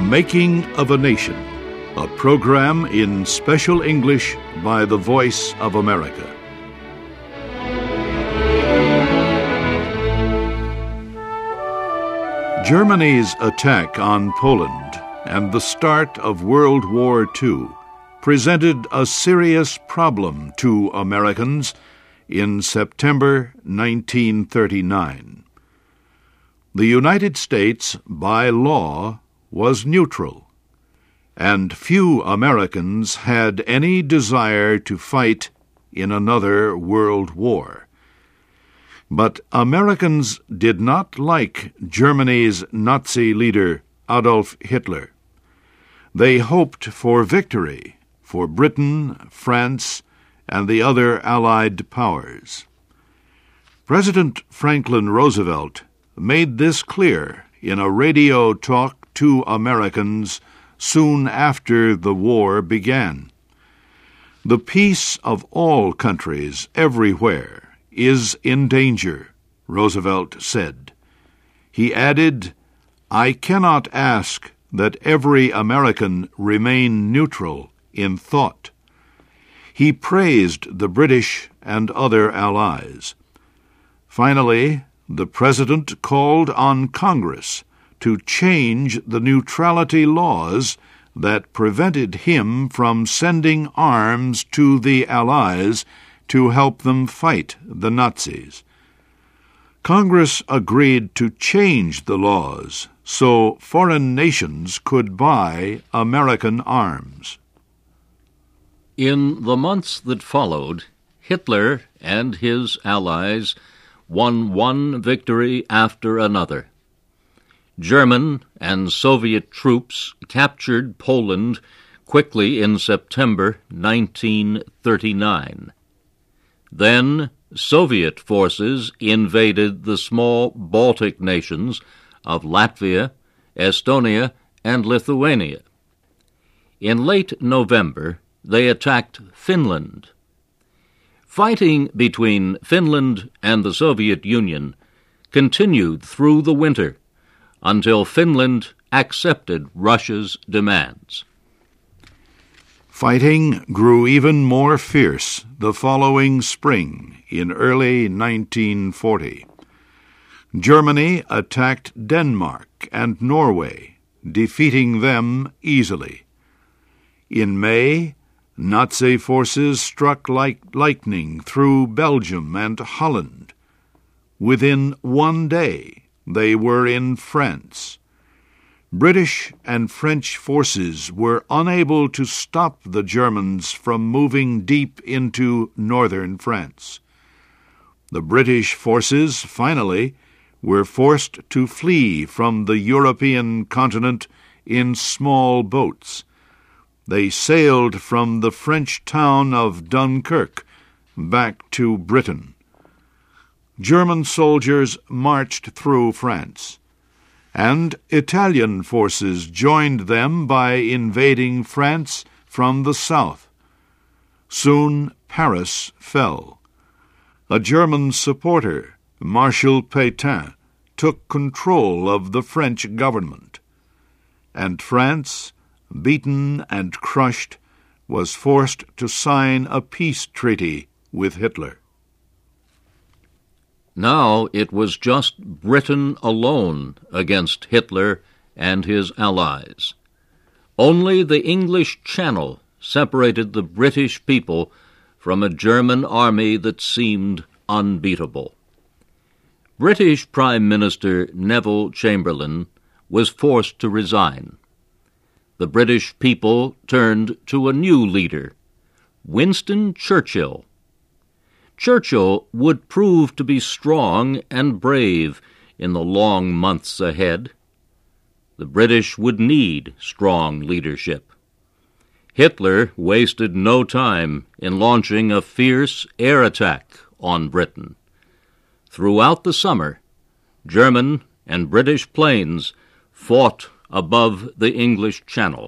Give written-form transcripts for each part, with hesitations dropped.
Making of a Nation, a program in special English by the Voice of America. Germany's attack on Poland and the start of World War II presented a serious problem to Americans in September 1939. The United States, by law, was neutral, and few Americans had any desire to fight in another world war. But Americans did not like Germany's Nazi leader, Adolf Hitler. They hoped for victory for Britain, France, and the other Allied powers. President Franklin Roosevelt made this clear in a radio talk to Americans soon after the war began. The peace of all countries everywhere is in danger, Roosevelt said. He added, "I cannot ask that every American remain neutral in thought." He praised the British and other allies. Finally, the President called on Congress to change the neutrality laws that prevented him from sending arms to the Allies to help them fight the Nazis. Congress agreed to change the laws so foreign nations could buy American arms. In the months that followed, Hitler and his allies won one victory after another. German and Soviet troops captured Poland quickly in September 1939. Then Soviet forces invaded the small Baltic nations of Latvia, Estonia, and Lithuania. In late November, they attacked Finland. Fighting between Finland and the Soviet Union continued through the winter until Finland accepted Russia's demands. Fighting grew even more fierce the following spring in early 1940. Germany attacked Denmark and Norway, defeating them easily. In May, Nazi forces struck like lightning through Belgium and Holland. Within one day, they were in France. British and French forces were unable to stop the Germans from moving deep into northern France. The British forces, finally, were forced to flee from the European continent in small boats. They sailed from the French town of Dunkirk back to Britain. German soldiers marched through France, and Italian forces joined them by invading France from the south. Soon Paris fell. A German supporter, Marshal Pétain, took control of the French government, and France, beaten and crushed, was forced to sign a peace treaty with Hitler. Now it was just Britain alone against Hitler and his allies. Only the English Channel separated the British people from a German army that seemed unbeatable. British Prime Minister Neville Chamberlain was forced to resign. The British people turned to a new leader, Winston Churchill. Churchill would prove to be strong and brave in the long months ahead. The British would need strong leadership. Hitler wasted no time in launching a fierce air attack on Britain. Throughout the summer, German and British planes fought above the English Channel.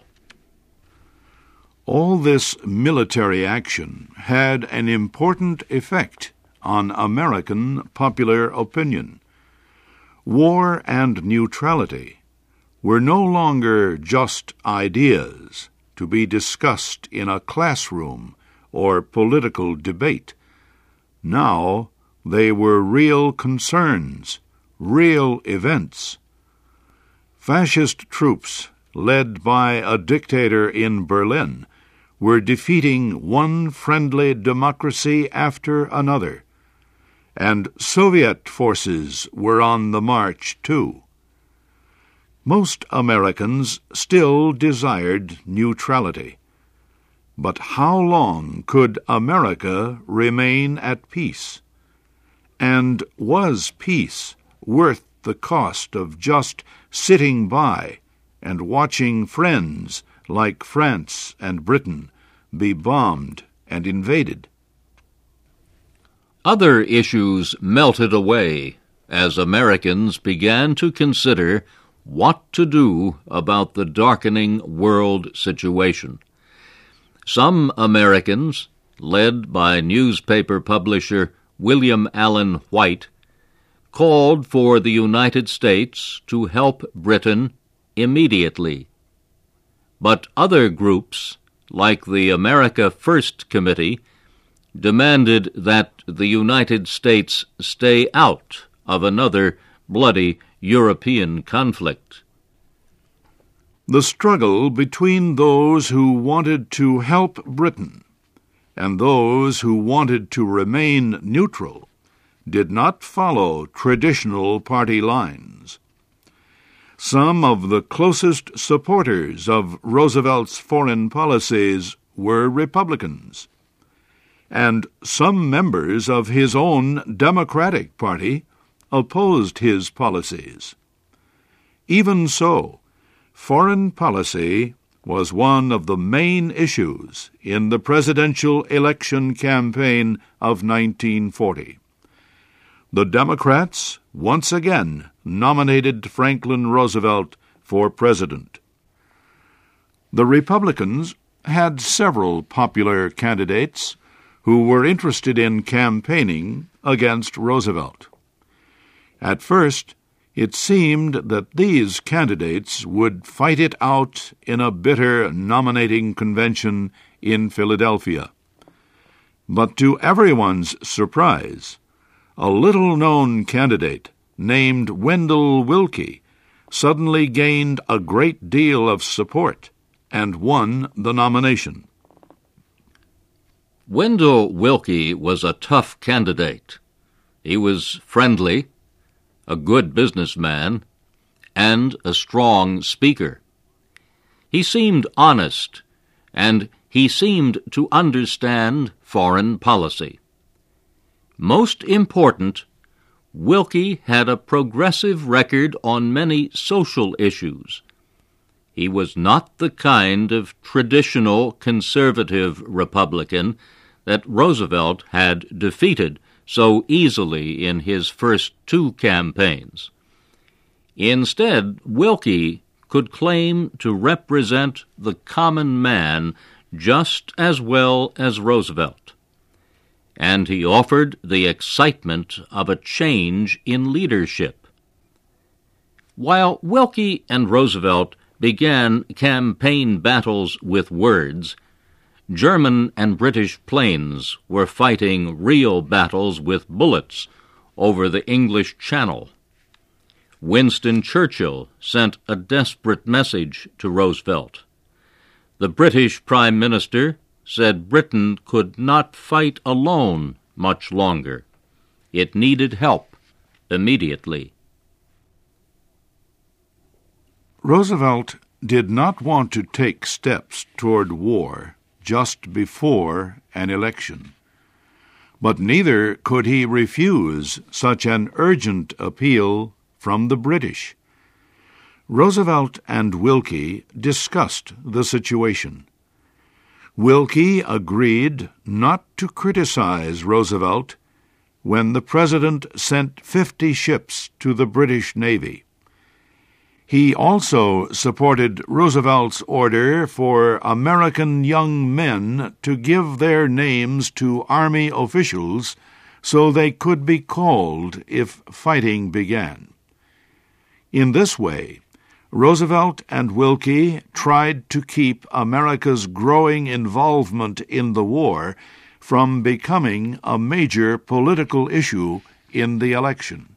All this military action had an important effect on American popular opinion. War and neutrality were no longer just ideas to be discussed in a classroom or political debate. Now they were real concerns, real events. Fascist troops, led by a dictator in Berlin, were defeating one friendly democracy after another, and Soviet forces were on the march too. Most Americans still desired neutrality. But how long could America remain at peace? And was peace worth the cost of just sitting by and watching friends like France and Britain be bombed and invaded? Other issues melted away as Americans began to consider what to do about the darkening world situation. Some Americans, led by newspaper publisher William Allen White, called for the United States to help Britain immediately. But other groups, like the America First Committee, demanded that the United States stay out of another bloody European conflict. The struggle between those who wanted to help Britain and those who wanted to remain neutral did not follow traditional party lines. Some of the closest supporters of Roosevelt's foreign policies were Republicans, and some members of his own Democratic Party opposed his policies. Even so, foreign policy was one of the main issues in the presidential election campaign of 1940. The Democrats once again nominated Franklin Roosevelt for president. The Republicans had several popular candidates who were interested in campaigning against Roosevelt. At first, it seemed that these candidates would fight it out in a bitter nominating convention in Philadelphia. But to everyone's surprise, a little-known candidate named Wendell Willkie suddenly gained a great deal of support and won the nomination. Wendell Willkie was a tough candidate. He was friendly, a good businessman, and a strong speaker. He seemed honest, and he seemed to understand foreign policy. Most important, Willkie had a progressive record on many social issues. He was not the kind of traditional conservative Republican that Roosevelt had defeated so easily in his first two campaigns. Instead, Willkie could claim to represent the common man just as well as Roosevelt, and he offered the excitement of a change in leadership. While Willkie and Roosevelt began campaign battles with words, German and British planes were fighting real battles with bullets over the English Channel. Winston Churchill sent a desperate message to Roosevelt. The British Prime Minister said Britain could not fight alone much longer. It needed help immediately. Roosevelt did not want to take steps toward war just before an election, but neither could he refuse such an urgent appeal from the British. Roosevelt and Willkie discussed the situation. Willkie agreed not to criticize Roosevelt when the President sent 50 ships to the British Navy. He also supported Roosevelt's order for American young men to give their names to Army officials so they could be called if fighting began. In this way, Roosevelt and Willkie tried to keep America's growing involvement in the war from becoming a major political issue in the election.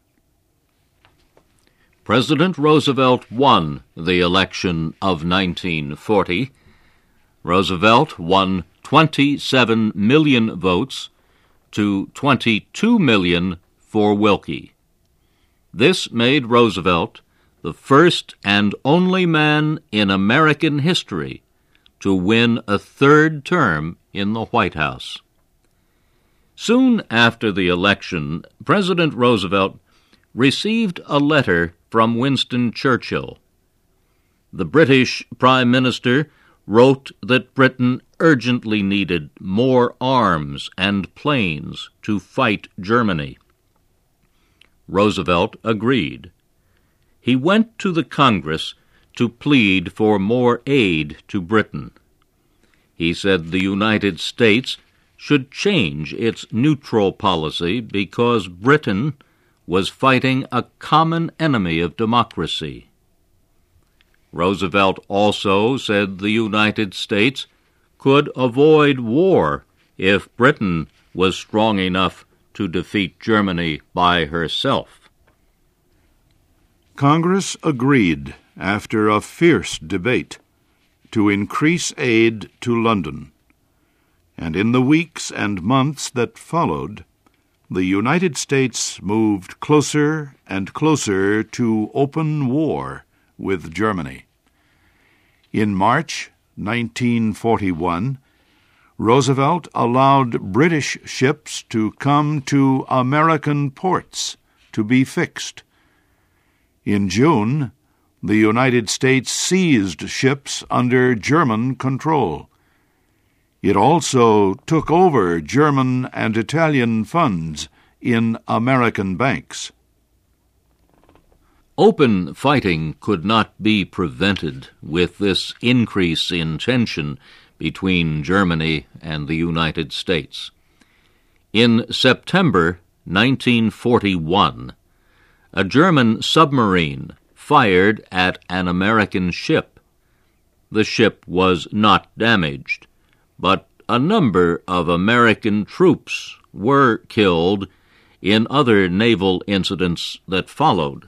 President Roosevelt won the election of 1940. Roosevelt won 27 million votes to 22 million for Willkie. This made Roosevelt the first and only man in American history to win a third term in the White House. Soon after the election, President Roosevelt received a letter from Winston Churchill. The British Prime Minister wrote that Britain urgently needed more arms and planes to fight Germany. Roosevelt agreed. He went to the Congress to plead for more aid to Britain. He said the United States should change its neutral policy because Britain was fighting a common enemy of democracy. Roosevelt also said the United States could avoid war if Britain was strong enough to defeat Germany by herself. Congress agreed, after a fierce debate, to increase aid to London, and in the weeks and months that followed, the United States moved closer and closer to open war with Germany. In March 1941, Roosevelt allowed British ships to come to American ports to be fixed. In June, the United States seized ships under German control. It also took over German and Italian funds in American banks. Open fighting could not be prevented with this increase in tension between Germany and the United States. In September 1941, a German submarine fired at an American ship. The ship was not damaged, but a number of American troops were killed in other naval incidents that followed.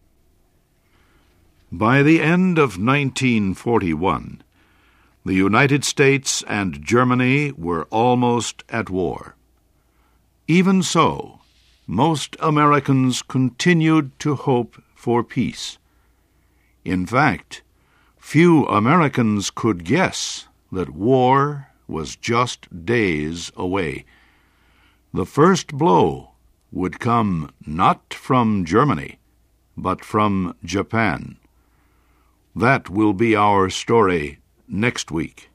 By the end of 1941, the United States and Germany were almost at war. Even so, most Americans continued to hope for peace. In fact, few Americans could guess that war was just days away. The first blow would come not from Germany, but from Japan. That will be our story next week.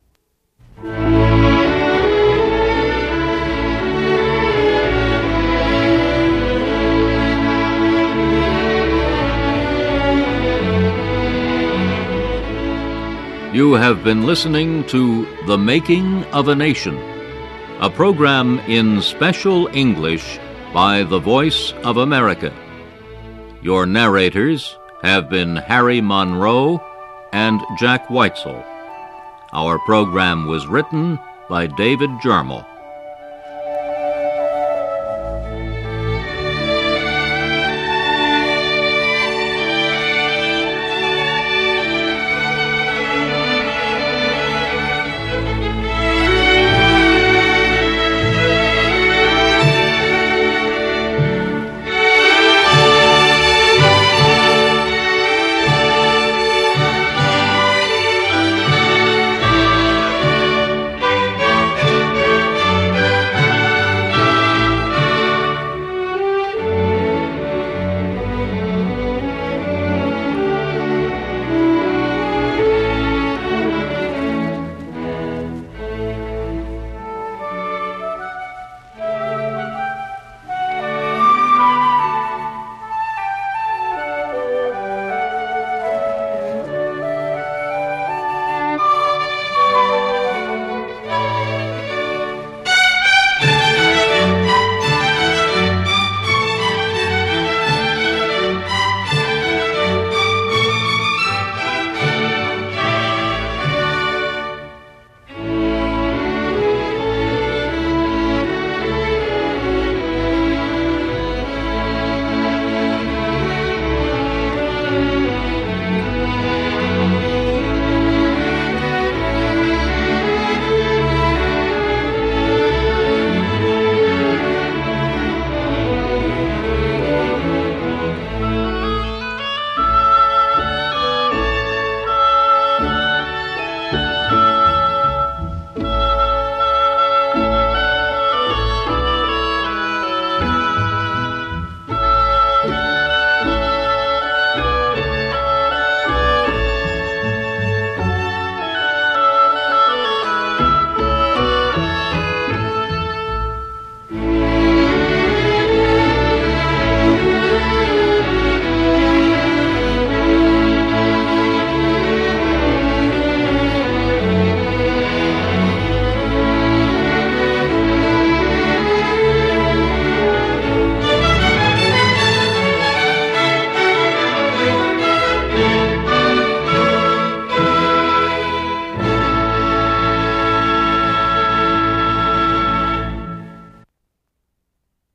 You have been listening to The Making of a Nation, a program in special English by the Voice of America. Your narrators have been Harry Monroe and Jack Weitzel. Our program was written by David Jermel.